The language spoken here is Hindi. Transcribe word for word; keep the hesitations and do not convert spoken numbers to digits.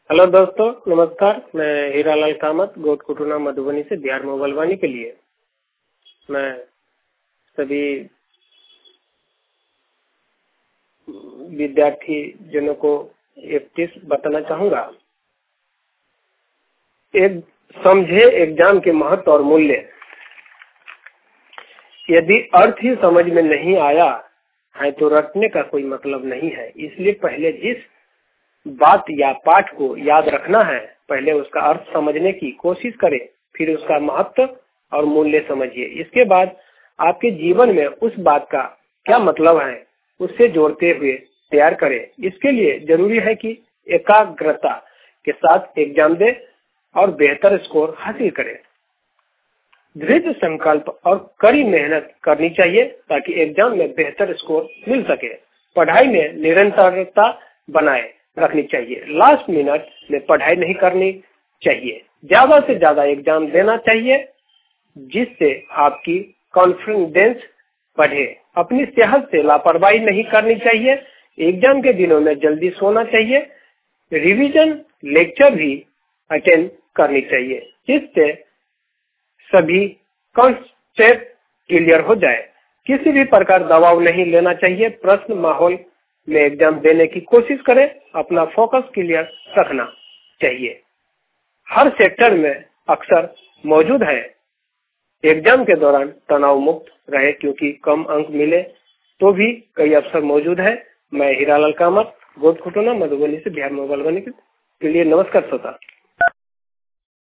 हेलो दोस्तों, नमस्कार। मैं हीरालाल कामत, गोट कुटुना मधुबनी से बिहार मोबाइल वाणी के लिए मैं सभी विद्यार्थी जनों को एक टिप्स बताना चाहूंगा। एक समझे एग्जाम के महत्व और मूल्य। यदि अर्थ ही समझ में नहीं आया है तो रटने का कोई मतलब नहीं है। इसलिए पहले जिस बात या पाठ को याद रखना है, पहले उसका अर्थ समझने की कोशिश करें, फिर उसका महत्व और मूल्य समझिए। इसके बाद आपके जीवन में उस बात का क्या मतलब है उससे जोड़ते हुए तैयार करें। इसके लिए जरूरी है कि एकाग्रता के साथ एग्जाम दें और बेहतर स्कोर हासिल करें। दृढ़ संकल्प और कड़ी मेहनत करनी चाहिए ताकि एग्जाम में बेहतर स्कोर मिल सके। पढ़ाई में निरंतरता बनाए रखनी चाहिए। लास्ट मिनट में पढ़ाई नहीं करनी चाहिए। ज्यादा से ज्यादा एग्जाम देना चाहिए जिससे आपकी कॉन्फिडेंस बढ़े। अपनी सेहत से लापरवाही नहीं करनी चाहिए। एग्जाम के दिनों में जल्दी सोना चाहिए। रिवीजन लेक्चर भी अटेंड करनी चाहिए जिससे सभी कॉन्सेप्ट क्लियर हो जाए। किसी भी प्रकार दबाव नहीं लेना चाहिए। प्रश्न माहौल में एग्जाम देने की कोशिश करें। अपना फोकस क्लियर रखना चाहिए। हर सेक्टर में अक्सर मौजूद है। एग्जाम के दौरान तनाव मुक्त रहे क्योंकि कम अंक मिले तो भी कई अवसर मौजूद है। मैं हीरालाल कामत, गोट कुटुना मधुबनी से बिहार मोबाइल वाणी के लिए नमस्कार श्रोता।